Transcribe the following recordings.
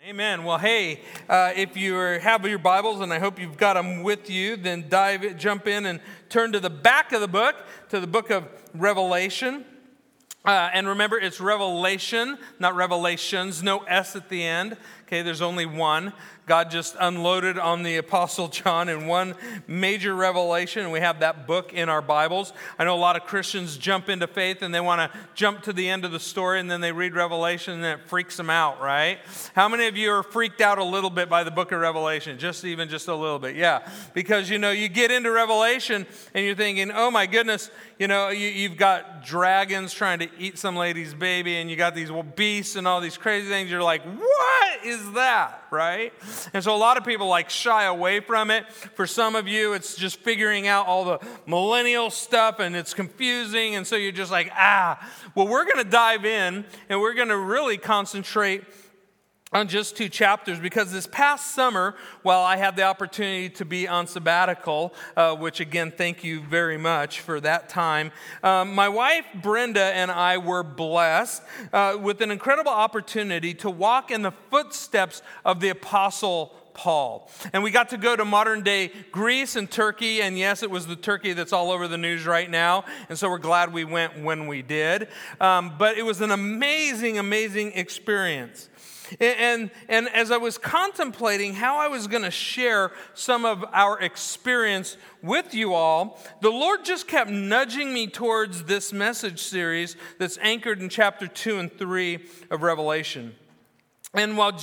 Amen. Well, hey, if you have your Bibles, and I hope you've got them with you, then jump in and turn to the back of the book, to the book of Revelation. And remember, it's Revelation, not Revelations, no S at the end. Okay, there's only one. God just unloaded on the Apostle John in one major revelation, and we have that book in our Bibles. I know a lot of Christians jump into faith and they want to jump to the end of the story, and then they read Revelation and it freaks them out, right? How many of you are freaked out a little bit by the book of Revelation? Just a little bit, yeah. Because, you get into Revelation and you're thinking, oh my goodness, you've got dragons trying to eat some lady's baby, and you got these beasts and all these crazy things. You're like, what is that, right? And so a lot of people shy away from it. For some of you, it's just figuring out all the millennial stuff, and it's confusing, and so you're just like, Well, we're going to dive in, and we're going to really concentrate on just 2 chapters, because this past summer, while I had the opportunity to be on sabbatical, which again, thank you very much for that time, my wife Brenda and I were blessed with an incredible opportunity to walk in the footsteps of the Apostle Paul. And we got to go to modern day Greece and Turkey, and yes, it was the Turkey that's all over the news right now, and so we're glad we went when we did. But it was an amazing, amazing experience. And as I was contemplating how I was going to share some of our experience with you all, the Lord just kept nudging me towards this message series that's anchored in chapter 2 and 3 of Revelation. And while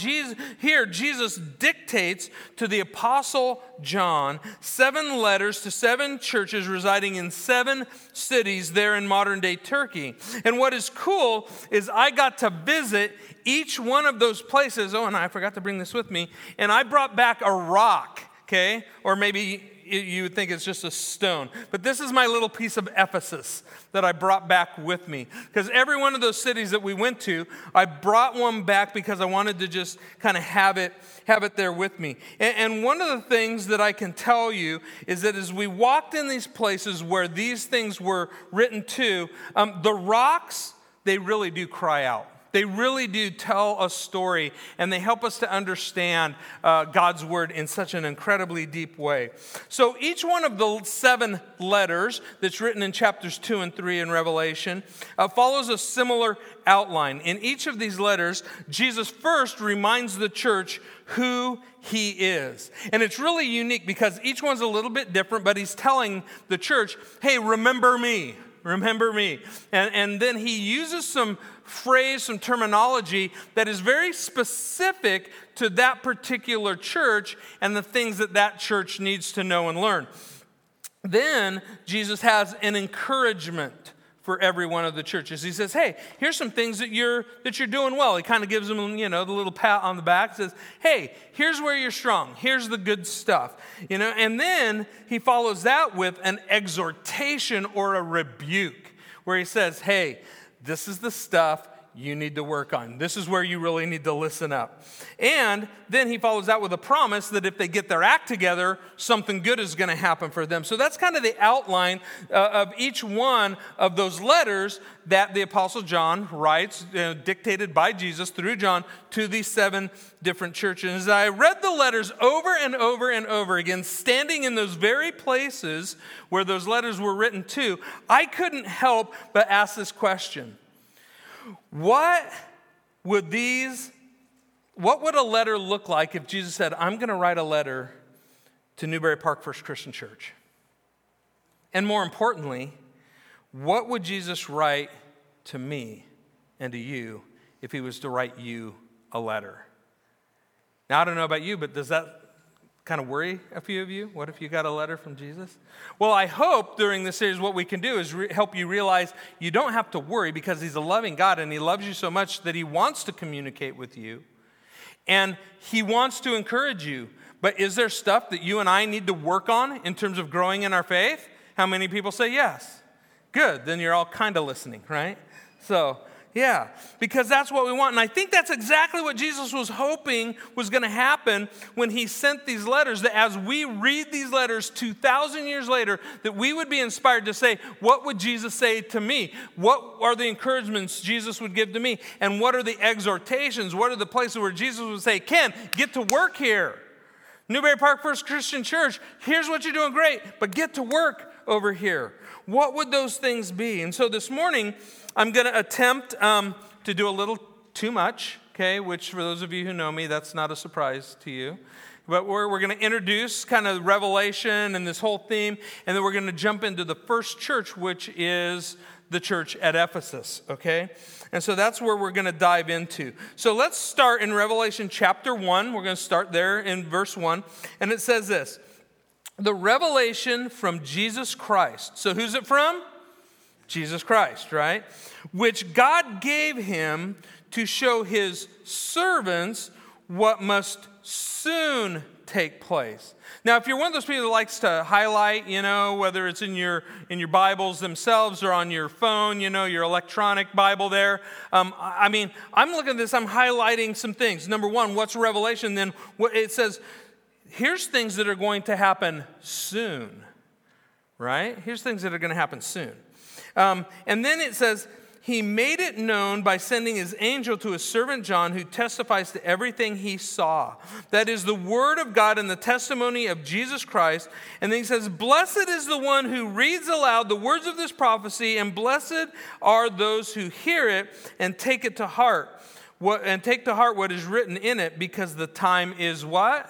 Jesus dictates to the Apostle John 7 letters to 7 churches residing in 7 cities there in modern-day Turkey. And what is cool is I got to visit each one of those places. Oh, and I forgot to bring this with me. And I brought back a rock, okay? Or maybe you would think it's just a stone. But this is my little piece of Ephesus that I brought back with me. Because every one of those cities that we went to, I brought one back because I wanted to just kind of have it there with me. And one of the things that I can tell you is that as we walked in these places where these things were written to, the rocks, they really do cry out. They really do tell a story, and they help us to understand God's word in such an incredibly deep way. So each one of the 7 letters that's written in chapters 2 and 3 in Revelation follows a similar outline. In each of these letters, Jesus first reminds the church who he is. And it's really unique because each one's a little bit different, but he's telling the church, hey, remember me. Remember me. And then he uses some terminology that is very specific to that particular church and the things that church needs to know and learn. Then Jesus has an encouragement for every one of the churches. He says, hey, here's some things that you're doing well. He kind of gives them, the little pat on the back, says, hey, here's where you're strong. Here's the good stuff. And then he follows that with an exhortation or a rebuke, where he says, hey, this is the stuff you need to work on. This is where you really need to listen up. And then he follows that with a promise that if they get their act together, something good is going to happen for them. So that's kind of the outline of each one of those letters that the Apostle John writes, dictated by Jesus through John, to these 7 different churches. As I read the letters over and over and over again, standing in those very places where those letters were written to, I couldn't help but ask this question. What would a letter look like if Jesus said, I'm going to write a letter to Newbury Park First Christian Church? And more importantly, what would Jesus write to me and to you if he was to write you a letter? Now, I don't know about you, but does that kind of worry a few of you? What if you got a letter from Jesus? Well, I hope during this series what we can do is help you realize you don't have to worry, because he's a loving God and he loves you so much that he wants to communicate with you and he wants to encourage you. But is there stuff that you and I need to work on in terms of growing in our faith? How many people say yes? Good, then you're all kind of listening, right? So Yeah, because that's what we want. And I think that's exactly what Jesus was hoping was going to happen when he sent these letters, that as we read these letters 2,000 years later, that we would be inspired to say, what would Jesus say to me? What are the encouragements Jesus would give to me? And what are the exhortations? What are the places where Jesus would say, Ken, get to work here. Newberry Park First Christian Church, here's what you're doing great, but get to work over here. What would those things be? And so this morning, I'm going to attempt to do a little too much, okay, which for those of you who know me, that's not a surprise to you. But we're going to introduce kind of Revelation and this whole theme, and then we're going to jump into the first church, which is the church at Ephesus, okay? And so that's where we're going to dive into. So let's start in Revelation chapter 1. We're going to start there in verse 1, and it says this. The revelation from Jesus Christ. So who's it from? Jesus Christ, right? Which God gave him to show his servants what must soon take place. Now, if you're one of those people that likes to highlight, whether it's in your Bibles themselves or on your phone, your electronic Bible there. I'm looking at this, I'm highlighting some things. Number one, what's Revelation? Then what it says, here's things that are going to happen soon, right? Here's things that are going to happen soon. And then it says, he made it known by sending his angel to his servant John, who testifies to everything he saw. That is the word of God and the testimony of Jesus Christ. And then he says, blessed is the one who reads aloud the words of this prophecy, and blessed are those who hear it and take it to heart. Take to heart what is written in it, because the time is what?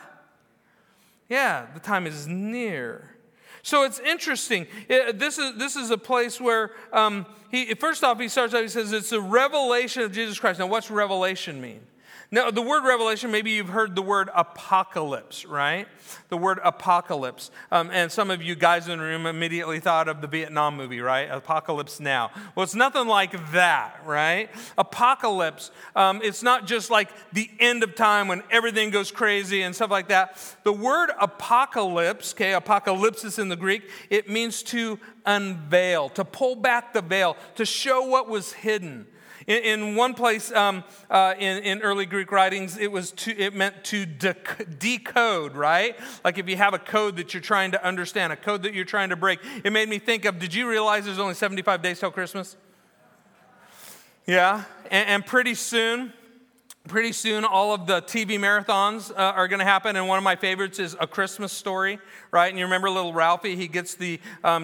Yeah, the time is near. So it's interesting. This is a place where first off, he starts out, he says it's a revelation of Jesus Christ. Now, what's revelation mean? Now, the word revelation, maybe you've heard the word apocalypse, right? The word apocalypse. And some of you guys in the room immediately thought of the Vietnam movie, right? Apocalypse Now. Well, it's nothing like that, right? Apocalypse, it's not just like the end of time when everything goes crazy and stuff like that. The word apocalypse, okay, apocalypsis in the Greek, it means to unveil, to pull back the veil, to show what was hidden. In one place in early Greek writings, it meant to decode, right? Like if you have a code that you're trying to understand, a code that you're trying to break. It made me think of, did you realize there's only 75 days till Christmas? Yeah, and pretty soon, all of the TV marathons are going to happen, and one of my favorites is A Christmas Story, right? And you remember little Ralphie? He gets the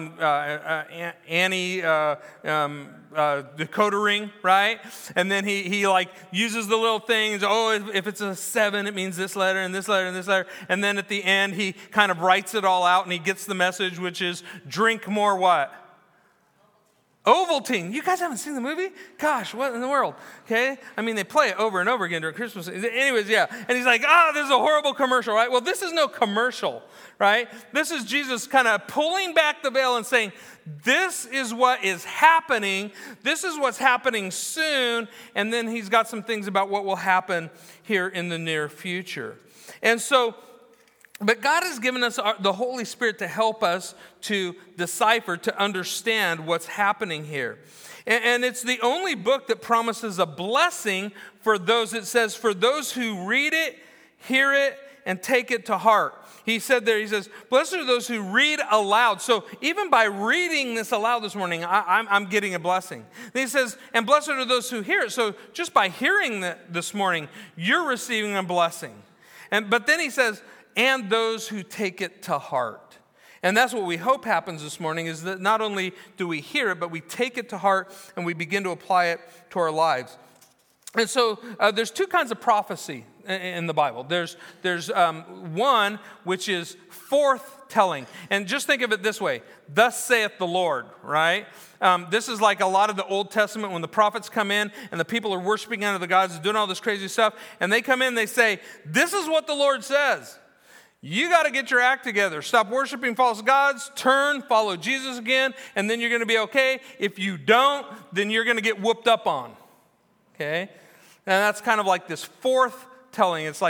Annie decoder ring, right? And then he like uses the little things. Oh, if it's a 7, it means this letter and this letter and this letter. And then at the end, he kind of writes it all out, and he gets the message, which is drink more what? Ovaltine. You guys haven't seen the movie? Gosh, what in the world? Okay? I mean, they play it over and over again during Christmas. Anyways, yeah. And he's like, this is a horrible commercial, right? Well, this is no commercial, right? This is Jesus kind of pulling back the veil and saying, this is what is happening. This is what's happening soon. And then he's got some things about what will happen here in the near future. And so, but God has given us the Holy Spirit to help us to decipher, to understand what's happening here. And it's the only book that promises a blessing for those, it says, for those who read it, hear it, and take it to heart. He said there, he says, blessed are those who read aloud. So even by reading this aloud this morning, I'm getting a blessing. Then he says, and blessed are those who hear it. So just by hearing that this morning, you're receiving a blessing. But then he says, and those who take it to heart. And that's what we hope happens this morning, is that not only do we hear it, but we take it to heart and we begin to apply it to our lives. And so there's two kinds of prophecy in the Bible. There's one which is forthtelling. And just think of it this way. Thus saith the Lord, right? This is like a lot of the Old Testament when the prophets come in and the people are worshiping under the gods, doing all this crazy stuff. And they come in and they say, this is what the Lord says. You got to get your act together. Stop worshiping false gods, turn, follow Jesus again, and then you're going to be okay. If you don't, then you're going to get whooped up on. Okay? And that's kind of like this foretelling. It's like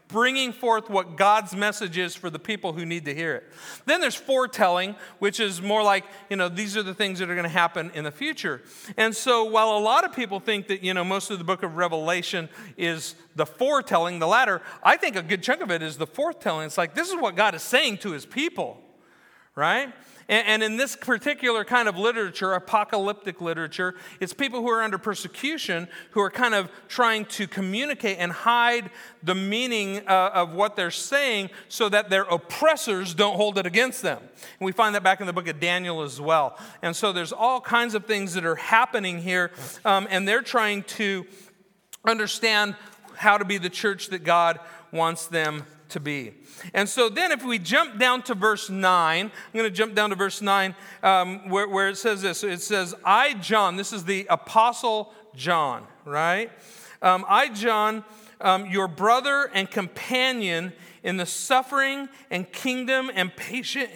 bringing forth what God's message is for the people who need to hear it. Then there's foretelling, which is more like, these are the things that are going to happen in the future. And so while a lot of people think that, most of the book of Revelation is the foretelling, the latter, I think a good chunk of it is the foretelling. It's like, this is what God is saying to his people, right? And in this particular kind of literature, apocalyptic literature, it's people who are under persecution who are kind of trying to communicate and hide the meaning of what they're saying so that their oppressors don't hold it against them. And we find that back in the book of Daniel as well. And so there's all kinds of things that are happening here, and they're trying to understand how to be the church that God wants them to be. And so then if we jump down to verse 9, I'm going to jump down to verse 9 where it says this. It says, I, John, this is the Apostle John, right? I, John, your brother and companion in the suffering and kingdom and patient,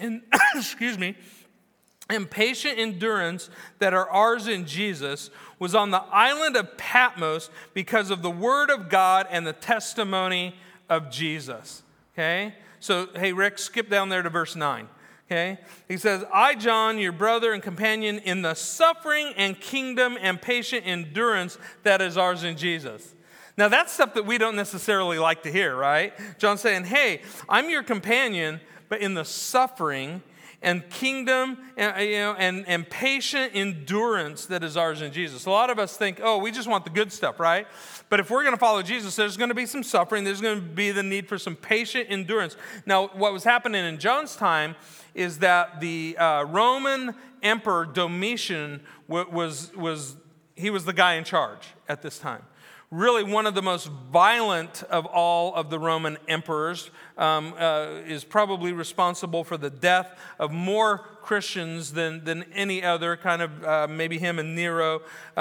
and patient endurance that are ours in Jesus, was on the island of Patmos because of the word of God and the testimony of Jesus. Okay? So, hey, Rick, skip down there to verse 9. Okay? He says, I, John, your brother and companion in the suffering and kingdom and patient endurance that is ours in Jesus. Now, that's stuff that we don't necessarily like to hear, right? John's saying, hey, I'm your companion, but in the suffering and kingdom and patient endurance that is ours in Jesus. A lot of us think, we just want the good stuff, right? But if we're going to follow Jesus, there's going to be some suffering. There's going to be the need for some patient endurance. Now, what was happening in John's time is that the Roman Emperor Domitian was the guy in charge at this time. Really one of the most violent of all of the Roman emperors, is probably responsible for the death of more Christians than any other, kind of maybe him and Nero.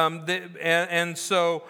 And so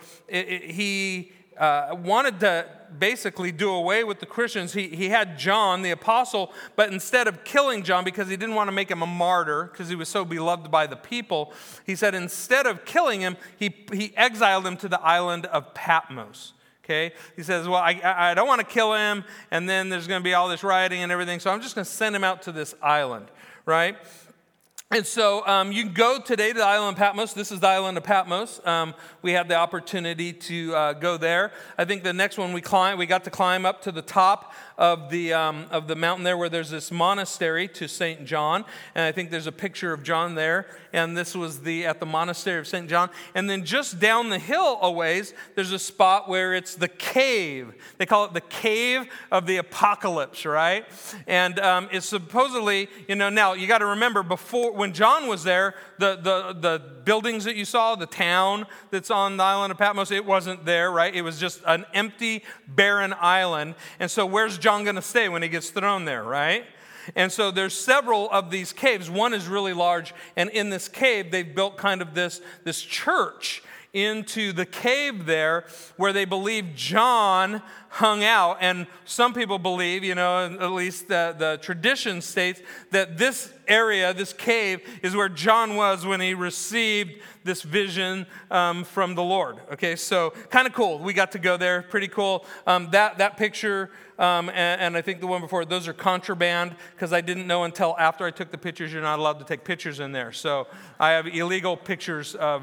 he wanted to basically do away with the Christians. He had John, the apostle, but instead of killing John, because he didn't want to make him a martyr, because he was so beloved by the people, he said instead of killing him, he exiled him to the island of Patmos. Okay? He says, well, I don't want to kill him, and then there's going to be all this rioting and everything, so I'm just going to send him out to this island, right? And so you can go today to the island of Patmos. This is the island of Patmos. We had the opportunity to go there. I think the next one we got to climb up to the top of the mountain there where there's this monastery to St. John. And I think there's a picture of John there. And this was at the monastery of St. John. And then just down the hill a ways, there's a spot where it's the cave. They call it the Cave of the Apocalypse, right? And it's supposedly, now you got to remember when John was there, the buildings that you saw, the town that's on the island of Patmos, it wasn't there, right? It was just an empty, barren island. And so where's John going to stay when he gets thrown there, right? And so there's several of these caves. One is really large, and in this cave, they've built kind of this church into the cave there where they believe John hung out. And some people believe, at least the tradition states, that this area, this cave, is where John was when he received this vision from the Lord. Okay, so kind of cool. We got to go there. Pretty cool. That picture and I think the one before, those are contraband, because I didn't know until after I took the pictures you're not allowed to take pictures in there. So I have illegal pictures of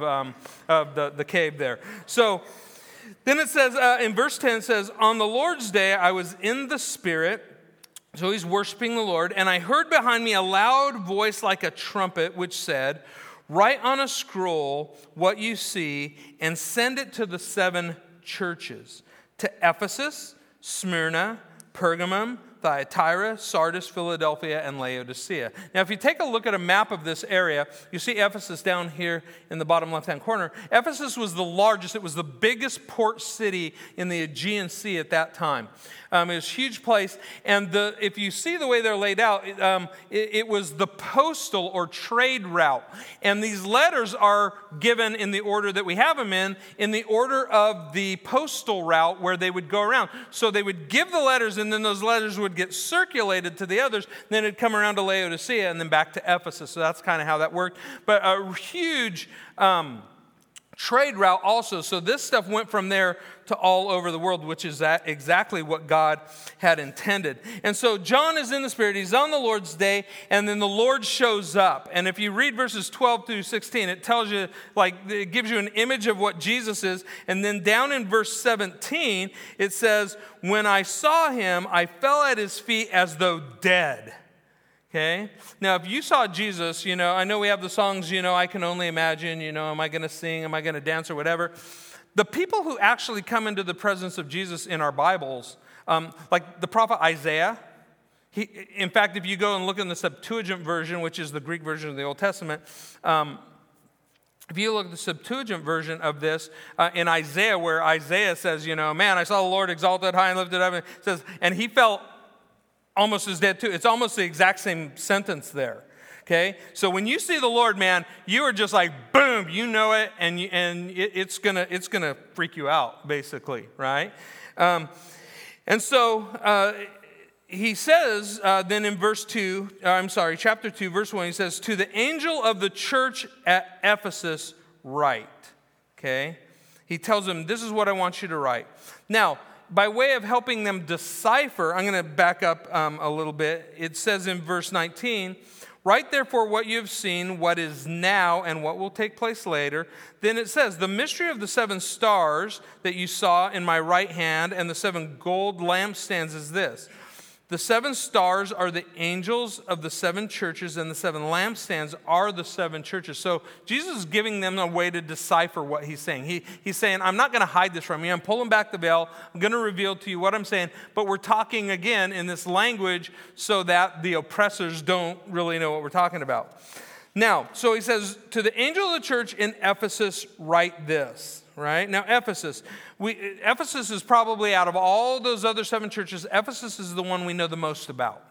the cave there. So then it says, in verse 10, it says, on the Lord's day I was in the Spirit. So he's worshiping the Lord. And I heard behind me a loud voice like a trumpet, which said, write on a scroll what you see and send it to the 7 churches, to Ephesus, Smyrna, Pergamum, Thyatira, Sardis, Philadelphia, and Laodicea. Now, if you take a look at a map of this area, you see Ephesus down here in the bottom left-hand corner. Ephesus was the largest. It was the biggest port city in the Aegean Sea at that time. It was a huge place. And if you see the way they're laid out, it was the postal or trade route. And these letters are given in the order that we have them in the order of the postal route where they would go around. So they would give the letters, and then those letters would get circulated to the others. Then it'd come around to Laodicea and then back to Ephesus. So that's kind of how that worked. But a huge trade route also. So this stuff went from there to all over the world, which is exactly what God had intended. And so John is in the Spirit. He's on the Lord's day, and then the Lord shows up. And if you read verses 12 through 16, it tells you, it gives you an image of what Jesus is. And then down in verse 17, it says, when I saw him, I fell at his feet as though dead. Okay? Now, if you saw Jesus, I know we have the songs, I can only imagine, am I going to sing, am I going to dance or whatever. The people who actually come into the presence of Jesus in our Bibles, like the prophet Isaiah, in fact, if you go and look in the Septuagint version, which is the Greek version of the Old Testament, if you look at the Septuagint version of this, in Isaiah, where Isaiah says, man, I saw the Lord exalted high and lifted up, and it says, and he felt almost as dead too. It's almost the exact same sentence there. Okay, so when you see the Lord, man, you are just like boom, it, and it's gonna freak you out, basically, right? And so he says then in chapter 2, verse 1, he says, "To the angel of the church at Ephesus, write." Okay, he tells them, "This is what I want you to write." Now, by way of helping them decipher, I'm going to back up a little bit. It says in verse 19, "Write therefore what you have seen, what is now, and what will take place later." Then it says, "The mystery of the 7 stars that you saw in my right hand and the 7 gold lampstands is this. The 7 stars are the angels of the 7 churches, and the 7 lampstands are the 7 churches." So Jesus is giving them a way to decipher what he's saying. He's saying, I'm not going to hide this from you. I'm pulling back the veil. I'm going to reveal to you what I'm saying. But we're talking again in this language so that the oppressors don't really know what we're talking about. Now, so he says, "To the angel of the church in Ephesus, write this." Right? Now, Ephesus is probably, out of all those other 7 churches, Ephesus is the one we know the most about.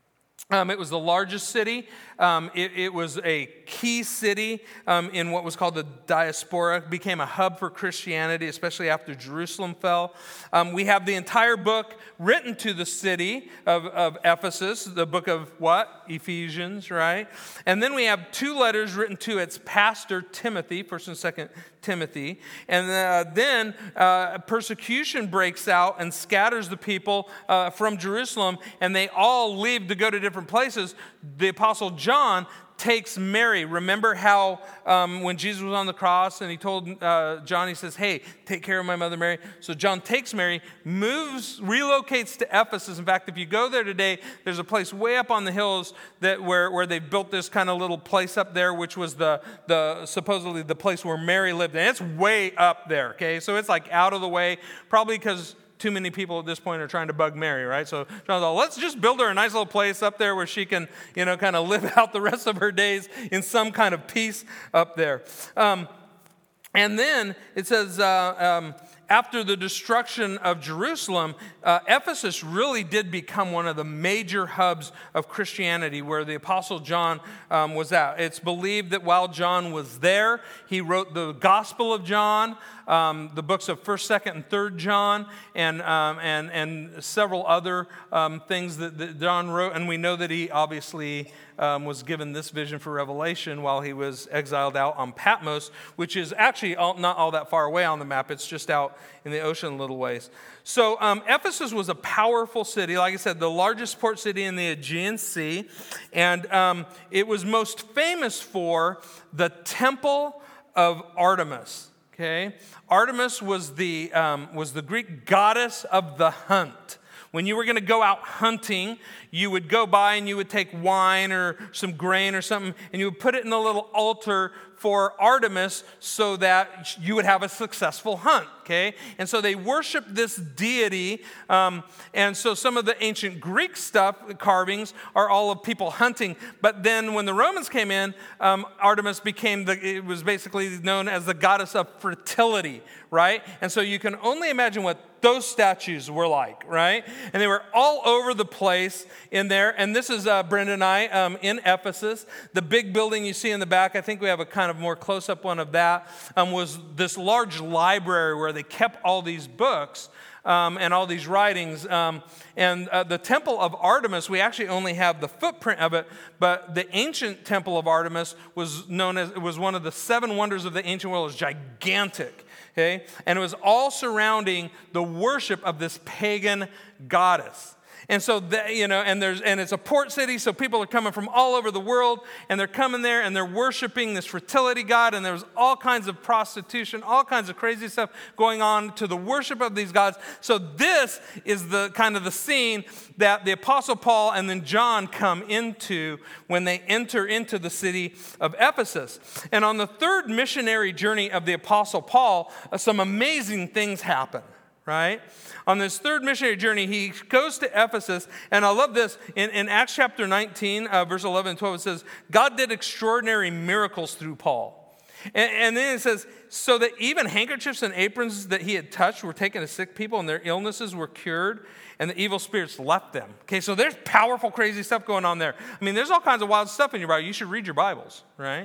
It was the largest city. It was a key city in what was called the diaspora. It became a hub for Christianity, especially after Jerusalem fell. We have the entire book written to the city of Ephesus, the book of what? Ephesians, right? And then we have 2 letters written to its pastor, Timothy, 1st and 2nd Timothy. And then persecution breaks out and scatters the people from Jerusalem, and they all leave to go to different places. The Apostle John takes Mary. Remember how when Jesus was on the cross and he told John, he says, "Hey, take care of my mother Mary." So John takes Mary, relocates to Ephesus. In fact, if you go there today, there's a place way up on the hills where they built this kind of little place up there, which was the supposedly the place where Mary lived. And it's way up there, okay? So it's like out of the way, probably because too many people at this point are trying to bug Mary, right? So John's all, let's just build her a nice little place up there where she can, kind of live out the rest of her days in some kind of peace up there. And then it says, after the destruction of Jerusalem, Ephesus really did become one of the major hubs of Christianity where the Apostle John was at. It's believed that while John was there, he wrote the Gospel of John, the books of 1st, 2nd, and 3rd John, and several other things that John wrote. And we know that he obviously was given this vision for Revelation while he was exiled out on Patmos, which is actually not all that far away on the map. It's just out in the ocean a little ways. So Ephesus was a powerful city. Like I said, the largest port city in the Aegean Sea. And it was most famous for the Temple of Artemis. Okay, Artemis was the Greek goddess of the hunt. When you were going to go out hunting, you would go by and you would take wine or some grain or something, and you would put it in the little altar for Artemis so that you would have a successful hunt, okay? And so they worshiped this deity, and so some of the ancient Greek carvings are all of people hunting. But then when the Romans came in, Artemis it was basically known as the goddess of fertility, right? And so you can only imagine what those statues were like, right? And they were all over the place in there. And this is Brenda and I in Ephesus. The big building you see in the back, I think we have a kind of more close-up one of that, was this large library where they kept all these books and all these writings. And the temple of Artemis, we actually only have the footprint of it, but the ancient temple of Artemis was one of the 7 wonders of the ancient world. It was gigantic, okay? And it was all surrounding the worship of this pagan goddess. And so, and it's a port city, so people are coming from all over the world, and they're coming there, and they're worshiping this fertility god, and there's all kinds of prostitution, all kinds of crazy stuff going on to the worship of these gods. So this is the kind of the scene that the Apostle Paul and then John come into when they enter into the city of Ephesus. And on the 3rd missionary journey of the Apostle Paul, some amazing things happen, right? On this 3rd missionary journey, he goes to Ephesus, and I love this. In Acts chapter 19, verse 11 and 12, it says, God did extraordinary miracles through Paul. And then it says, so that even handkerchiefs and aprons that he had touched were taken to sick people, and their illnesses were cured, and the evil spirits left them. Okay, so there's powerful, crazy stuff going on there. I mean, there's all kinds of wild stuff in your Bible. You should read your Bibles, right?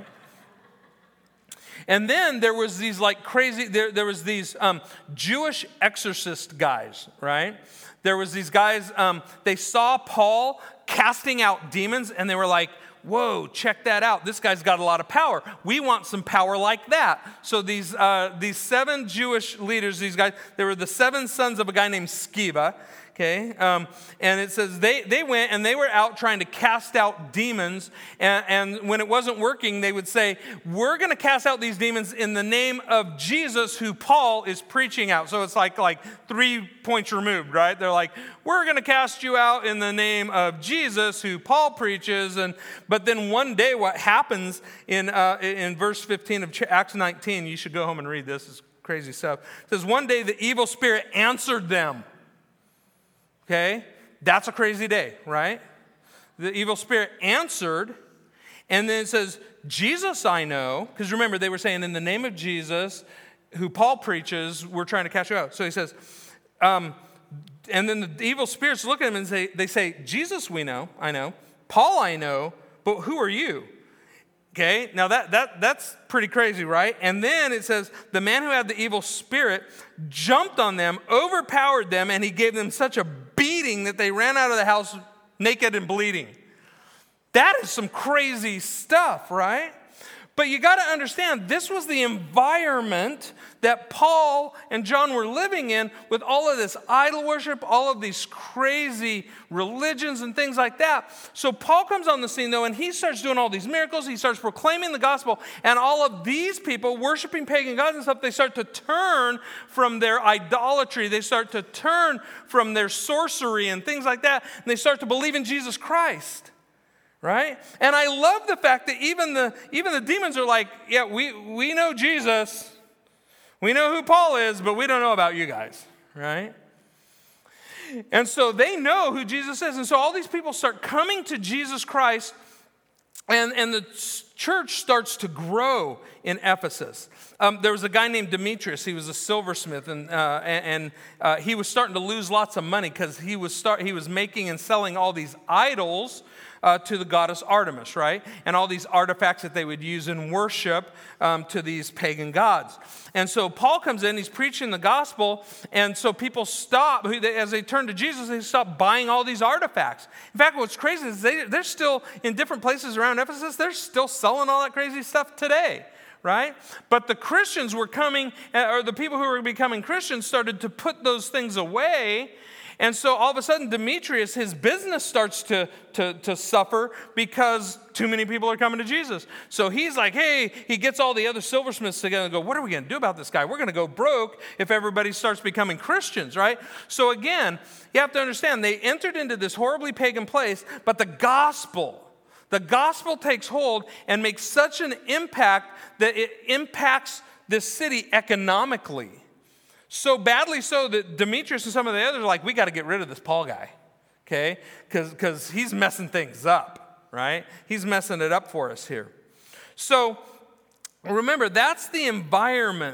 And then there was these there was these Jewish exorcist guys, right? There was these guys, they saw Paul casting out demons, and they were like, whoa, check that out. This guy's got a lot of power. We want some power like that. So these 7 Jewish leaders, these guys, they were the 7 sons of a guy named Sceva. Okay, and it says they went and they were out trying to cast out demons, and when it wasn't working, they would say, we're going to cast out these demons in the name of Jesus, who Paul is preaching out. So it's like 3 points removed, right? They're like, we're going to cast you out in the name of Jesus, who Paul preaches. But then one day what happens in verse 15 of Acts 19, you should go home and read this, it's crazy stuff. It says, one day the evil spirit answered them. Okay, that's a crazy day, right? The evil spirit answered, and then it says, Jesus I know, because remember, they were saying, in the name of Jesus, who Paul preaches, we're trying to cast you out. So he says, and then the evil spirits look at him and they say, Jesus we know, I know, Paul I know, but who are you? Okay, now that's pretty crazy, right? And then it says, the man who had the evil spirit jumped on them, overpowered them, and he gave them such a beating that they ran out of the house naked and bleeding. That is some crazy stuff, right? But you got to understand, this was the environment that Paul and John were living in, with all of this idol worship, all of these crazy religions and things like that. So Paul comes on the scene, though, and he starts doing all these miracles. He starts proclaiming the gospel, and all of these people worshiping pagan gods and stuff, they start to turn from their idolatry. They start to turn from their sorcery and things like that, and they start to believe in Jesus Christ. Right? And I love the fact that even the demons are like, yeah, we know Jesus. We know who Paul is, but we don't know about you guys. Right? And so they know who Jesus is. And so all these people start coming to Jesus Christ, and the church starts to grow in Ephesus. There was a guy named Demetrius. He was a silversmith, and he was starting to lose lots of money because he was making and selling all these idols to the goddess Artemis, right? And all these artifacts that they would use in worship to these pagan gods. And so Paul comes in, he's preaching the gospel, and so people stop, as they turn to Jesus, they stop buying all these artifacts. In fact, what's crazy is they're still, in different places around Ephesus, they're still selling all that crazy stuff today. Right? But the Christians were coming, or the people who were becoming Christians started to put those things away. And so all of a sudden, Demetrius, his business starts to suffer because too many people are coming to Jesus. So he's like, hey, he gets all the other silversmiths together and go, what are we going to do about this guy? We're going to go broke if everybody starts becoming Christians, right? So again, you have to understand, they entered into this horribly pagan place, but the gospel takes hold and makes such an impact that it impacts this city economically. So badly so that Demetrius and some of the others are like, we got to get rid of this Paul guy, okay? Because he's messing things up, right? He's messing it up for us here. So remember, that's the environment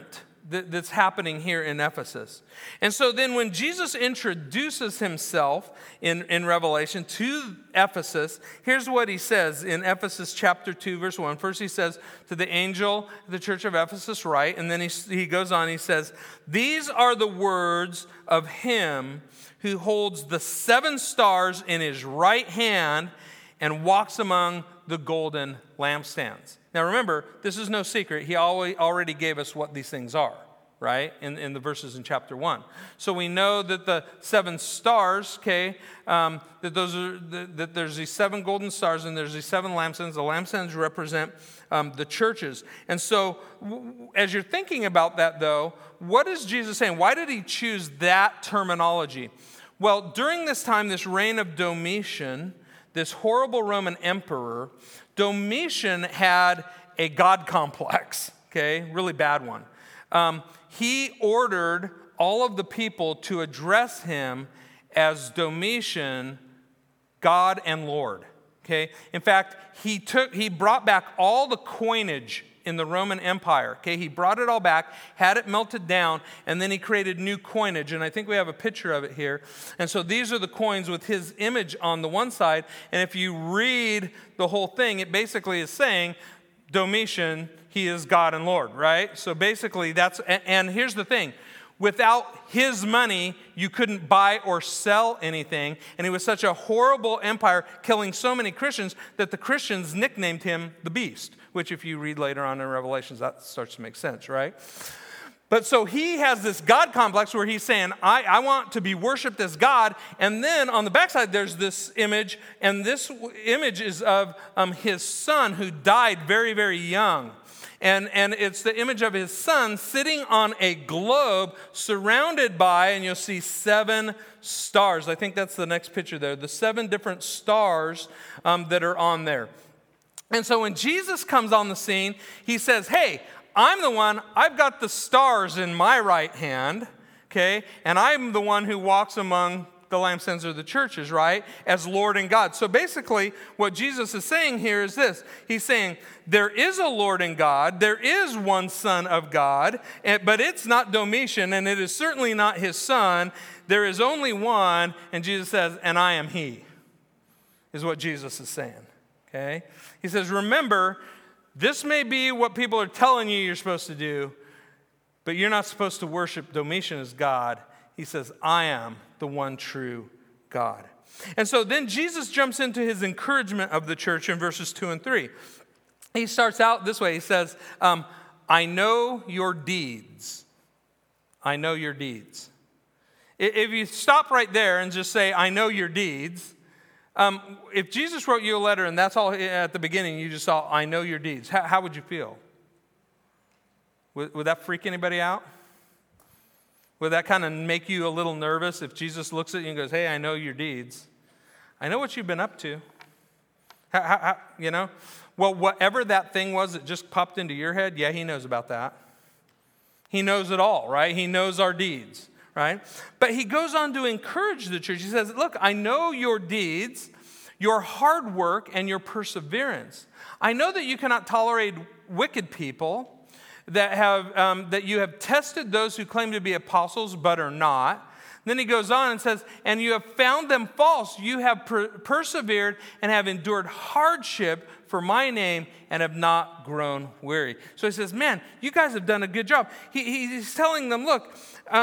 that's happening here in Ephesus. And so then when Jesus introduces himself in Revelation to Ephesus, here's what he says in Ephesus chapter 2, verse 1. First he says, to the angel of the church of Ephesus write, and then he goes on, he says, these are the words of him who holds the 7 stars in his right hand and walks among the golden lampstands. Now remember, this is no secret. He already gave us what these things are, right? In the verses in chapter 1. So we know that the 7 stars, okay, that there's these 7 golden stars and there's these 7 lampstands. The lampstands represent the churches. And so as you're thinking about that though, what is Jesus saying? Why did he choose that terminology? Well, during this time, this reign of Domitian, this horrible Roman emperor, Domitian had a God complex, okay, really bad one. He ordered all of the people to address him as Domitian, God and Lord, okay? In fact, he brought back all the coinage in the Roman Empire, okay? He brought it all back, had it melted down, and then he created new coinage, and I think we have a picture of it here. And so these are the coins with his image on the one side, and if you read the whole thing, it basically is saying, Domitian, he is God and Lord, right? So basically and here's the thing, without his money, you couldn't buy or sell anything, and he was such a horrible empire, killing so many Christians, that the Christians nicknamed him the Beast, which if you read later on in Revelations, that starts to make sense, right? But so he has this God complex where he's saying, I want to be worshiped as God. And then on the backside, there's this image. And this image is of his son who died very, very young. And it's the image of his son sitting on a globe surrounded by, and you'll see 7 stars. I think that's the next picture there. The 7 different stars that are on there. And so when Jesus comes on the scene, he says, hey, I'm the one, I've got the stars in my right hand, okay? And I'm the one who walks among the lampstands of the churches, right? As Lord and God. So basically, what Jesus is saying here is this. He's saying, there is a Lord and God, there is one Son of God, but it's not Domitian, and it is certainly not his son. There is only one, and Jesus says, and I am he, is what Jesus is saying, okay? He says, remember, this may be what people are telling you you're supposed to do, but you're not supposed to worship Domitian as God. He says, I am the one true God. And so then Jesus jumps into his encouragement of the church in verses 2 and 3. He starts out this way. He says, I know your deeds. I know your deeds. If you stop right there and just say, I know your deeds, if Jesus wrote you a letter and that's all at the beginning, you just saw, I know your deeds, how would you feel? Would that freak anybody out? Would that kind of make you a little nervous if Jesus looks at you and goes, hey, I know your deeds. I know what you've been up to. You know? Well, whatever that thing was that just popped into your head, yeah, he knows about that. He knows it all, right? He knows our deeds. Right? But he goes on to encourage the church. He says, look, I know your deeds, your hard work, and your perseverance. I know that you cannot tolerate wicked people, that you have tested those who claim to be apostles but are not. Then he goes on and says, and you have found them false. You have persevered and have endured hardship for my name and have not grown weary. So he says, man, you guys have done a good job. He's telling them, look,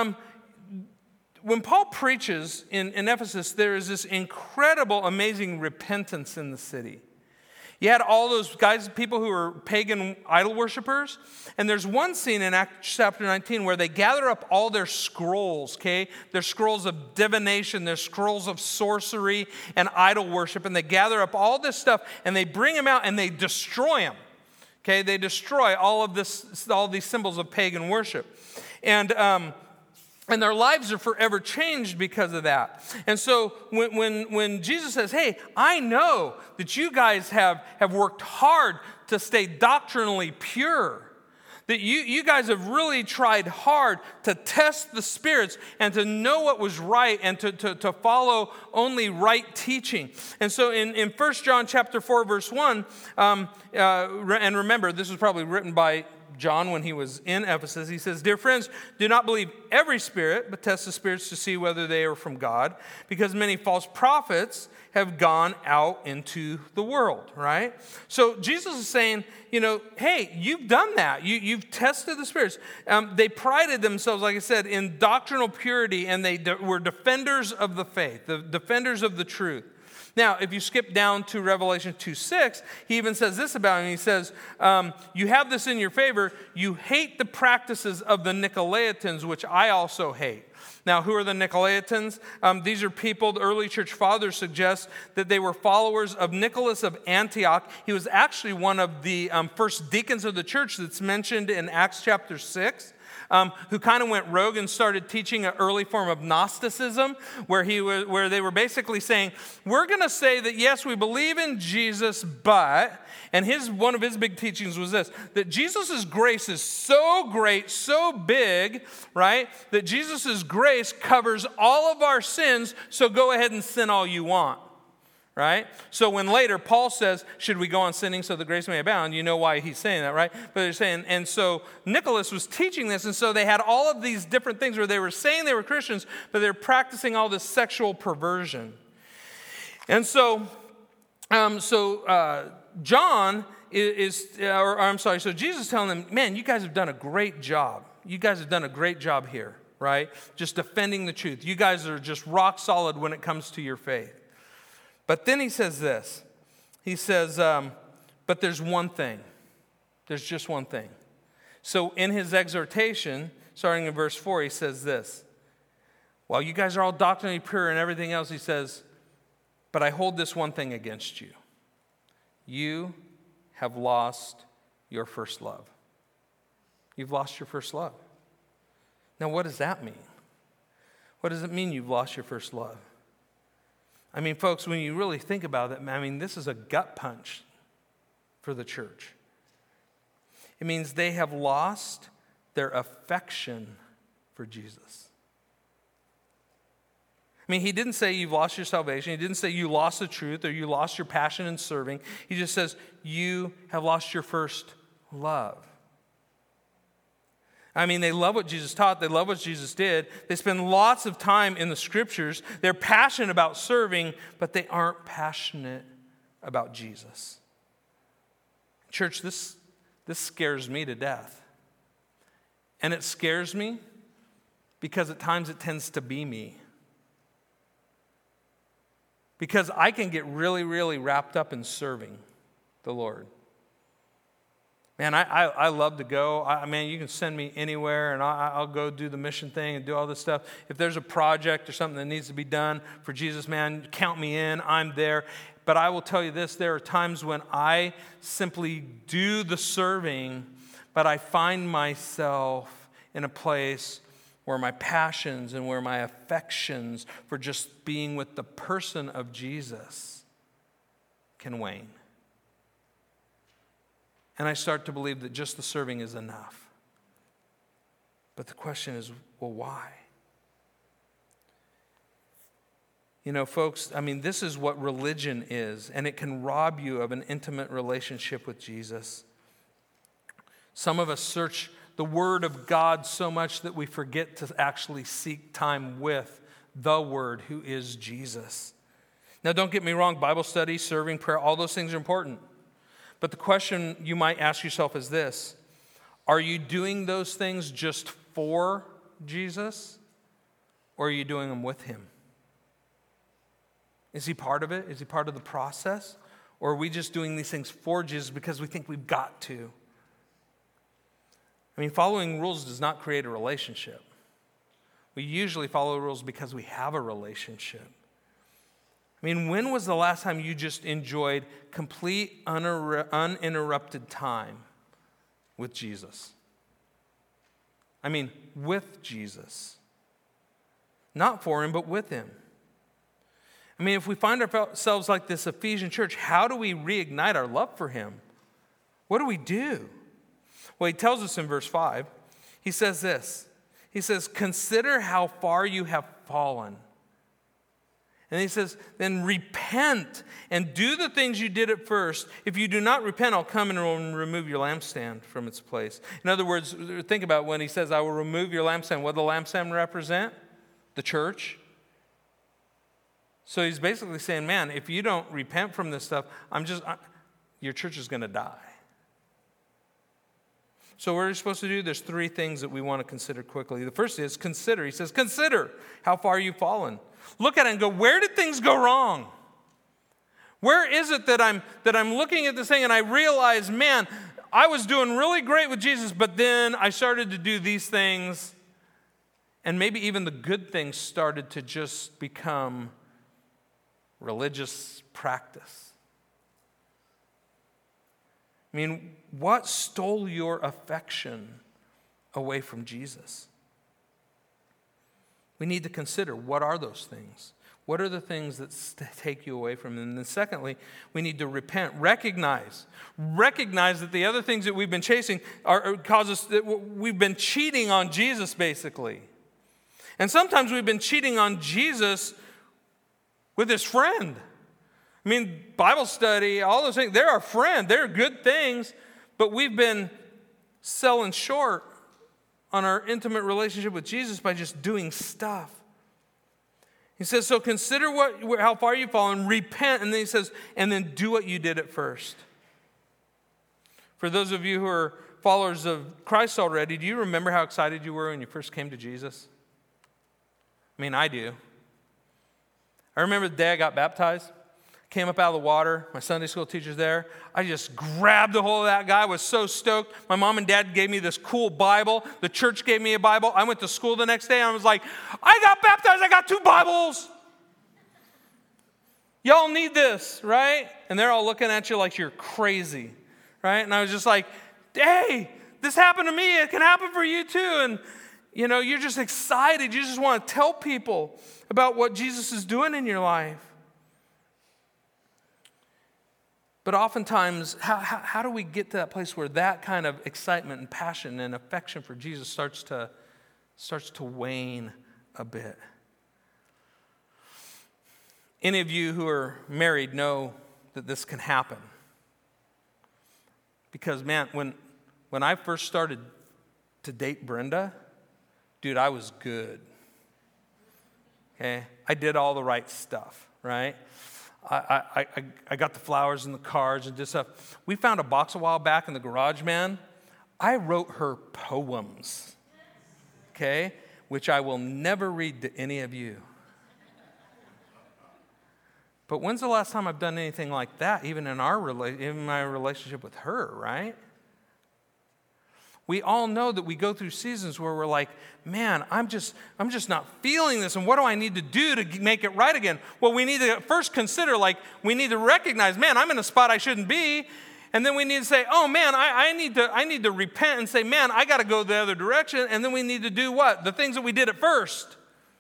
when Paul preaches in Ephesus, there is this incredible, amazing repentance in the city. You had all those guys, people who were pagan idol worshipers, and there's one scene in Acts chapter 19 where they gather up all their scrolls, okay? Their scrolls of divination, their scrolls of sorcery and idol worship, and they gather up all this stuff, and they bring them out and they destroy them, okay? They destroy all these symbols of pagan worship. And their lives are forever changed because of that. And so when Jesus says, hey, I know that you guys have worked hard to stay doctrinally pure, that you guys have really tried hard to test the spirits and to know what was right and to follow only right teaching. And so in 1 John chapter 4, verse 1, and remember, this was probably written by John, when he was in Ephesus, he says, "Dear friends, do not believe every spirit, but test the spirits to see whether they are from God, because many false prophets have gone out into the world," right? So Jesus is saying, hey, you've done that. You've tested the spirits. They prided themselves, like I said, in doctrinal purity, and they were defenders of the faith, the defenders of the truth. Now, if you skip down to Revelation 2:6, he even says this about him. He says, you have this in your favor. You hate the practices of the Nicolaitans, which I also hate. Now, who are the Nicolaitans? These are people, the early church fathers suggest that they were followers of Nicholas of Antioch. He was actually one of the first deacons of the church that's mentioned in Acts chapter 6. Who kind of went rogue and started teaching an early form of Gnosticism, where they were basically saying, we're going to say that, yes, we believe in Jesus, but, and one of his big teachings was this, that Jesus' grace is so great, so big, right, that Jesus' grace covers all of our sins, so go ahead and sin all you want. Right? So when later Paul says, should we go on sinning so the grace may abound? You know why he's saying that, right? But they're saying, and so Nicholas was teaching this, and so they had all of these different things where they were saying they were Christians, but they're practicing all this sexual perversion. And so, John so Jesus is telling them, man, you guys have done a great job. You guys have done a great job here, right? Just defending the truth. You guys are just rock solid when it comes to your faith. But then he says this. He says, but there's one thing. There's just one thing. So in his exhortation, starting in verse 4, he says this. While you guys are all doctrinally pure and everything else, he says, but I hold this one thing against you. You have lost your first love. You've lost your first love. Now, what does that mean? What does it mean you've lost your first love? I mean, folks, when you really think about it, this is a gut punch for the church. It means they have lost their affection for Jesus. He didn't say you've lost your salvation. He didn't say you lost the truth or you lost your passion in serving. He just says you have lost your first love. They love what Jesus taught. They love what Jesus did. They spend lots of time in the scriptures. They're passionate about serving, but they aren't passionate about Jesus. Church, this scares me to death. And it scares me because at times it tends to be me. Because I can get really, really wrapped up in serving the Lord. Man, I love to go. You can send me anywhere, and I'll go do the mission thing and do all this stuff. If there's a project or something that needs to be done for Jesus, man, count me in. I'm there. But I will tell you this, there are times when I simply do the serving, but I find myself in a place where my passions and where my affections for just being with the person of Jesus can wane. And I start to believe that just the serving is enough. But the question is, well, why? Folks, this is what religion is, and it can rob you of an intimate relationship with Jesus. Some of us search the Word of God so much that we forget to actually seek time with the Word, who is Jesus. Now, don't get me wrong, Bible study, serving, prayer, all those things are important. But the question you might ask yourself is this: are you doing those things just for Jesus, or are you doing them with Him? Is He part of it? Is He part of the process? Or are we just doing these things for Jesus because we think we've got to? Following rules does not create a relationship. We usually follow rules because we have a relationship. When was the last time you just enjoyed complete, uninterrupted time with Jesus? With Jesus. Not for Him, but with Him. If we find ourselves like this Ephesian church, how do we reignite our love for Him? What do we do? Well, he tells us in verse 5, he says this. He says, consider how far you have fallen. And he says, then repent and do the things you did at first. If you do not repent, I'll come and remove your lampstand from its place. In other words, think about when he says, I will remove your lampstand. What does the lampstand represent? The church. So he's basically saying, man, if you don't repent from this stuff, your church is going to die. So what are we supposed to do? There's three things that we want to consider quickly. The first is consider. He says, consider how far you've fallen. Look at it and go, where did things go wrong? Where is it that I'm looking at this thing and I realize, man, I was doing really great with Jesus, but then I started to do these things, and maybe even the good things started to just become religious practice. I mean, what stole your affection away from Jesus? We need to consider, what are those things? What are the things that take you away from them? And then secondly, we need to repent. Recognize that the other things that we've been chasing cause us, that we've been cheating on Jesus, basically. And sometimes we've been cheating on Jesus with his friend. I mean, Bible study, all those things, they're our friend. They're good things, but we've been selling short on our intimate relationship with Jesus by just doing stuff. He says, so consider how far you've fallen, repent, and then he says, and then do what you did at first. For those of you who are followers of Christ already, do you remember how excited you were when you first came to Jesus? I mean, I do. I remember the day I got baptized. Came up out of the water. My Sunday school teacher's there. I just grabbed a hold of that guy. I was so stoked. My mom and dad gave me this cool Bible. The church gave me a Bible. I went to school the next day and I was like, I got baptized. I got 2 Bibles. Y'all need this, right? And they're all looking at you like you're crazy, right? And I was just like, hey, this happened to me. It can happen for you too. And, you're just excited. You just want to tell people about what Jesus is doing in your life. But oftentimes, how do we get to that place where that kind of excitement and passion and affection for Jesus starts to wane a bit? Any of you who are married know that this can happen. Because, man, when I first started to date Brenda, dude, I was good. Okay? I did all the right stuff, right? I got the flowers and the cards and this stuff. We found a box a while back in the garage, man. I wrote her poems, okay, which I will never read to any of you. But when's the last time I've done anything like that, even in my relationship with her, right? We all know that we go through seasons where we're like, man, I'm just not feeling this, and what do I need to do to make it right again? Well, we need to first consider, we need to recognize, man, I'm in a spot I shouldn't be, and then we need to say, oh man, I need to repent and say, man, I got to go the other direction, and then we need to do what? The things that we did at first.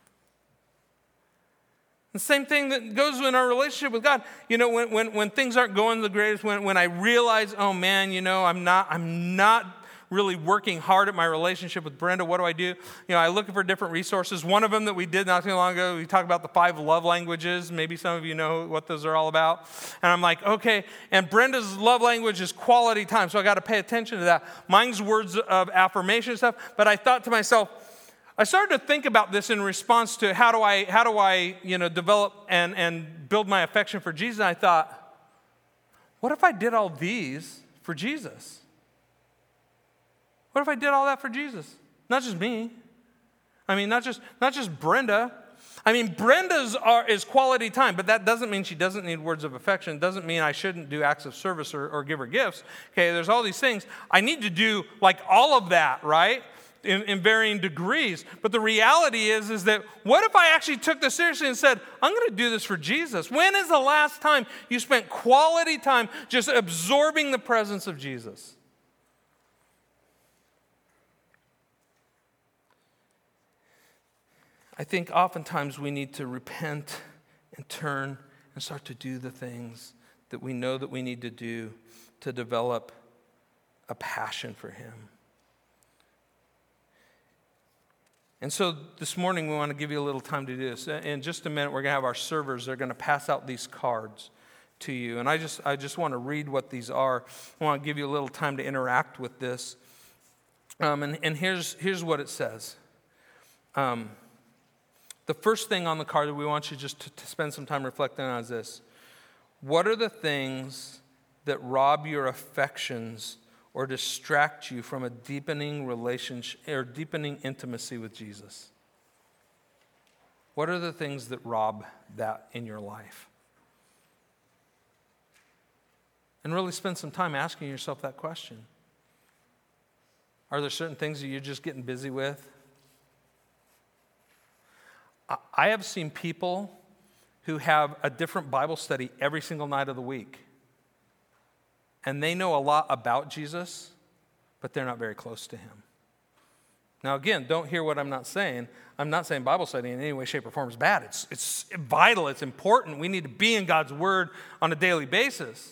The same thing that goes in our relationship with God. When things aren't going the greatest, when I realize, oh man, I'm not really working hard at my relationship with Brenda, what do? I look for different resources. One of them that we did not too long ago, we talked about the 5 love languages. Maybe some of you know what those are all about. And I'm like, okay, and Brenda's love language is quality time, so I got to pay attention to that. Mine's words of affirmation and stuff. But I thought to myself, I started to think about this in response to how do I develop and build my affection for Jesus. And I thought, what if I did all these for Jesus? What if I did all that for Jesus? Not just me. I mean, not just Brenda. I mean, Brenda's is quality time, but that doesn't mean she doesn't need words of affection. It doesn't mean I shouldn't do acts of service or give her gifts. Okay, there's all these things. I need to do all of that, right? In varying degrees. But the reality is that what if I actually took this seriously and said, I'm going to do this for Jesus? When is the last time you spent quality time just absorbing the presence of Jesus? I think oftentimes we need to repent and turn and start to do the things that we know that we need to do to develop a passion for Him. And so this morning we want to give you a little time to do this. In just a minute, we're going to have our servers. They're going to pass out these cards to you. And I just want to read what these are. I want to give you a little time to interact with this. And here's what it says. The first thing on the card that we want you just to spend some time reflecting on is this. What are the things that rob your affections or distract you from a deepening relationship or deepening intimacy with Jesus? What are the things that rob that in your life? And really spend some time asking yourself that question. Are there certain things that you're just getting busy with? I have seen people who have a different Bible study every single night of the week. And they know a lot about Jesus, but they're not very close to him. Now again, don't hear what I'm not saying. I'm not saying Bible study in any way, shape, or form is bad. It's vital, it's important. We need to be in God's Word on a daily basis.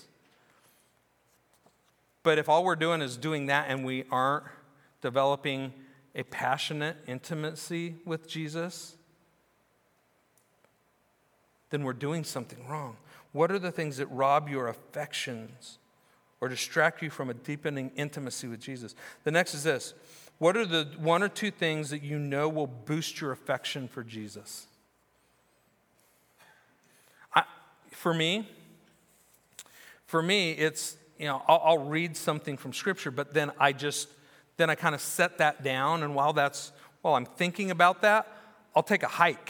But if all we're doing is doing that and we aren't developing a passionate intimacy with Jesus, then we're doing something wrong. What are the things that rob your affections or distract you from a deepening intimacy with Jesus? The next is this. What are the one or two things that you know will boost your affection for Jesus? For me, it's, I'll read something from Scripture, but then I kind of set that down, and while I'm thinking about that, I'll take a hike.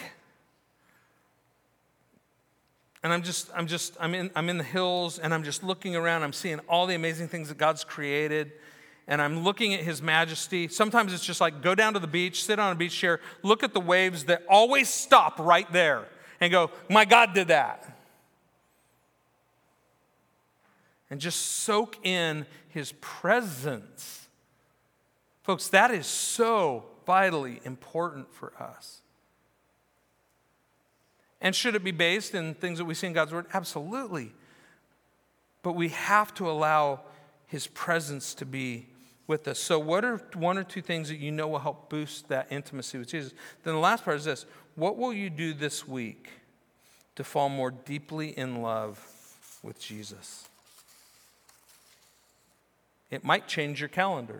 And I'm in the hills, and I'm just looking around. I'm seeing all the amazing things that God's created, and I'm looking at His majesty. Sometimes it's just like go down to the beach, sit on a beach chair, look at the waves that always stop right there, and go, my God did that. And just soak in His presence. Folks, that is so vitally important for us. And should it be based in things that we see in God's Word? Absolutely. But we have to allow His presence to be with us. So what are one or two things that you know will help boost that intimacy with Jesus? Then the last part is this. What will you do this week to fall more deeply in love with Jesus? It might change your calendar.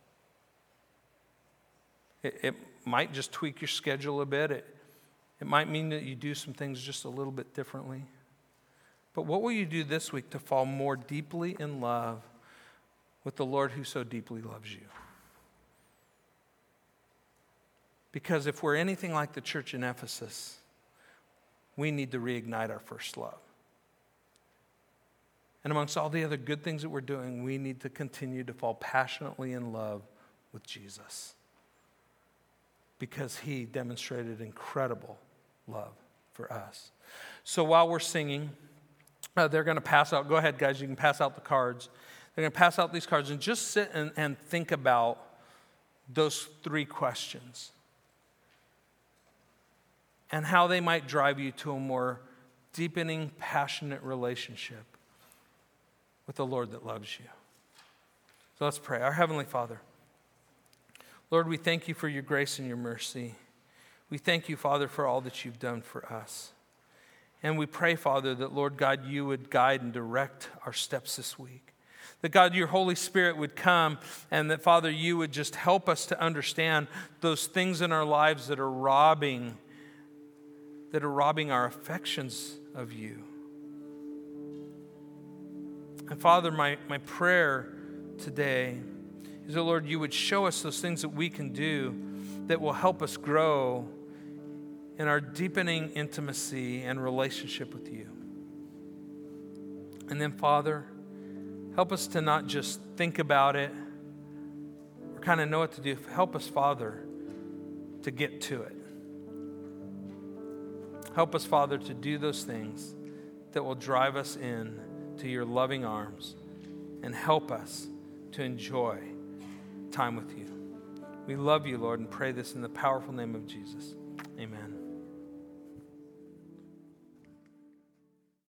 It might just tweak your schedule a bit. It might mean that you do some things just a little bit differently. But what will you do this week to fall more deeply in love with the Lord who so deeply loves you? Because if we're anything like the church in Ephesus, we need to reignite our first love. And amongst all the other good things that we're doing, we need to continue to fall passionately in love with Jesus. Because He demonstrated incredible love for us. So while we're singing, they're going to pass out. Go ahead, guys. You can pass out the cards. They're going to pass out these cards and just sit and think about those three questions and how they might drive you to a more deepening, passionate relationship with the Lord that loves you. So let's pray. Our Heavenly Father, Lord, we thank You for Your grace and Your mercy. We thank You, Father, for all that You've done for us. And we pray, Father, that, Lord God, You would guide and direct our steps this week. That, God, Your Holy Spirit would come and that, Father, You would just help us to understand those things in our lives that are robbing our affections of You. And, Father, my prayer today is that, Lord, You would show us those things that we can do that will help us grow in our deepening intimacy and relationship with You. And then, Father, help us to not just think about it or kind of know what to do. Help us, Father, to get to it. Help us, Father, to do those things that will drive us in to Your loving arms and help us to enjoy time with You. We love You, Lord, and pray this in the powerful name of Jesus. Amen.